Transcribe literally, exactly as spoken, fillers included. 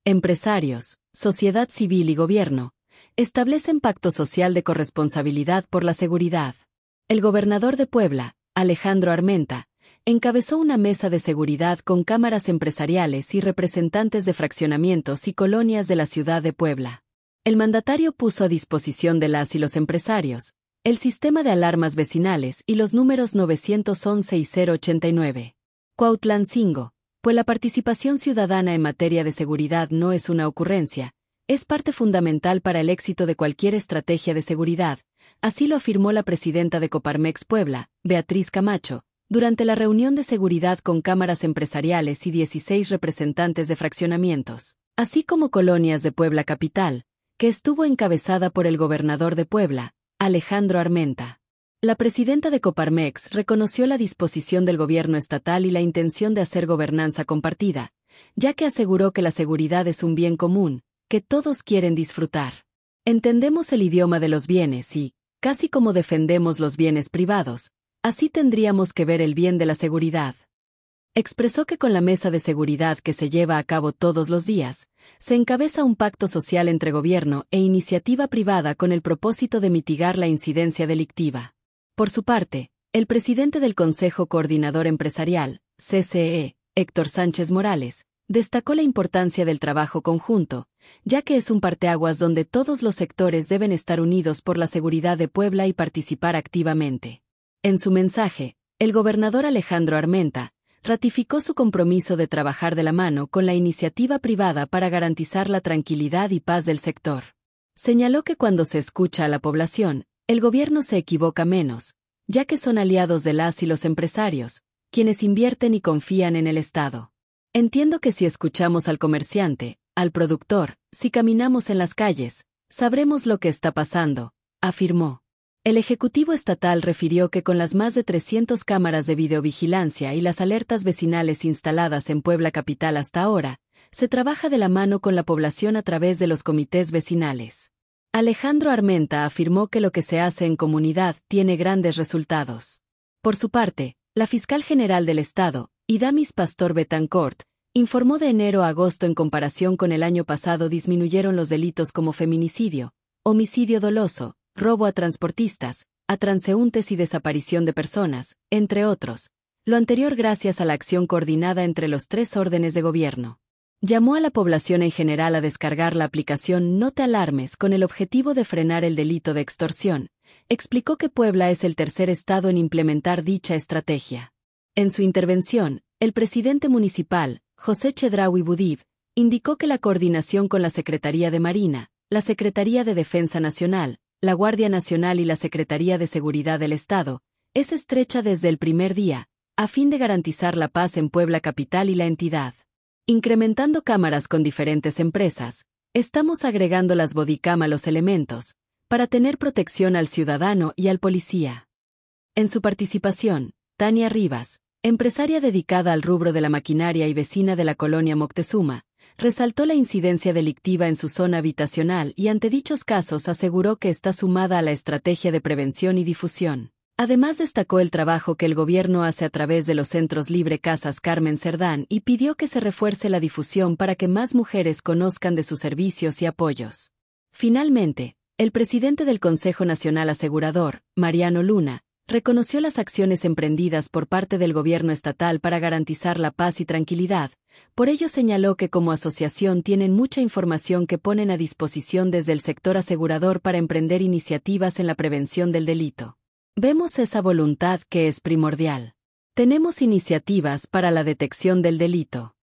empresarios, sociedad civil y gobierno, establecen pacto social de corresponsabilidad por la seguridad. El gobernador de Puebla, Alejandro Armenta, encabezó una mesa de seguridad con cámaras empresariales y representantes de fraccionamientos y colonias de la ciudad de Puebla. El mandatario puso a disposición de las y los empresarios el sistema de alarmas vecinales y los números nueve once y cero ochenta y nueve. Cuautlancingo, pues la participación ciudadana en materia de seguridad no es una ocurrencia, es parte fundamental para el éxito de cualquier estrategia de seguridad, así lo afirmó la presidenta de Coparmex Puebla, Beatriz Camacho, durante la reunión de seguridad con cámaras empresariales y dieciséis representantes de fraccionamientos, así como colonias de Puebla Capital, que estuvo encabezada por el gobernador de Puebla, Alejandro Armenta. La presidenta de Coparmex reconoció la disposición del gobierno estatal y la intención de hacer gobernanza compartida, ya que aseguró que la seguridad es un bien común, que todos quieren disfrutar. Entendemos el idioma de los bienes y, casi como defendemos los bienes privados, así tendríamos que ver el bien de la seguridad. Expresó que con la mesa de seguridad que se lleva a cabo todos los días, se encabeza un pacto social entre gobierno e iniciativa privada con el propósito de mitigar la incidencia delictiva. Por su parte, el presidente del Consejo Coordinador Empresarial, C C E, Héctor Sánchez Morales, destacó la importancia del trabajo conjunto, ya que es un parteaguas donde todos los sectores deben estar unidos por la seguridad de Puebla y participar activamente. En su mensaje, el gobernador Alejandro Armenta ratificó su compromiso de trabajar de la mano con la iniciativa privada para garantizar la tranquilidad y paz del sector. Señaló que cuando se escucha a la población, el gobierno se equivoca menos, ya que son aliados de las y los empresarios, quienes invierten y confían en el Estado. Entiendo que si escuchamos al comerciante, al productor, si caminamos en las calles, sabremos lo que está pasando, afirmó. El Ejecutivo Estatal refirió que con las más de trescientas cámaras de videovigilancia y las alertas vecinales instaladas en Puebla Capital hasta ahora, se trabaja de la mano con la población a través de los comités vecinales. Alejandro Armenta afirmó que lo que se hace en comunidad tiene grandes resultados. Por su parte, la fiscal general del Estado, Idamis Pastor Betancourt, informó de enero a agosto en comparación con el año pasado disminuyeron los delitos como feminicidio, homicidio doloso, robo a transportistas, a transeúntes y desaparición de personas, entre otros, lo anterior gracias a la acción coordinada entre los tres órdenes de gobierno. Llamó a la población en general a descargar la aplicación No Te Alarmes con el objetivo de frenar el delito de extorsión. Explicó que Puebla es el tercer estado en implementar dicha estrategia. En su intervención, el presidente municipal, José Chedraui Budib, indicó que la coordinación con la Secretaría de Marina, la Secretaría de Defensa Nacional, la Guardia Nacional y la Secretaría de Seguridad del Estado, es estrecha desde el primer día, a fin de garantizar la paz en Puebla Capital y la entidad. Incrementando cámaras con diferentes empresas, estamos agregando las bodycam a los elementos, para tener protección al ciudadano y al policía. En su participación, Tania Rivas, empresaria dedicada al rubro de la maquinaria y vecina de la colonia Moctezuma, resaltó la incidencia delictiva en su zona habitacional y ante dichos casos aseguró que está sumada a la estrategia de prevención y difusión. Además destacó el trabajo que el gobierno hace a través de los centros Libre Casas Carmen Cerdán y pidió que se refuerce la difusión para que más mujeres conozcan de sus servicios y apoyos. Finalmente, el presidente del Consejo Nacional Asegurador, Mariano Luna, reconoció las acciones emprendidas por parte del gobierno estatal para garantizar la paz y tranquilidad. Por ello señaló que como asociación tienen mucha información que ponen a disposición desde el sector asegurador para emprender iniciativas en la prevención del delito. Vemos esa voluntad que es primordial. Tenemos iniciativas para la detección del delito.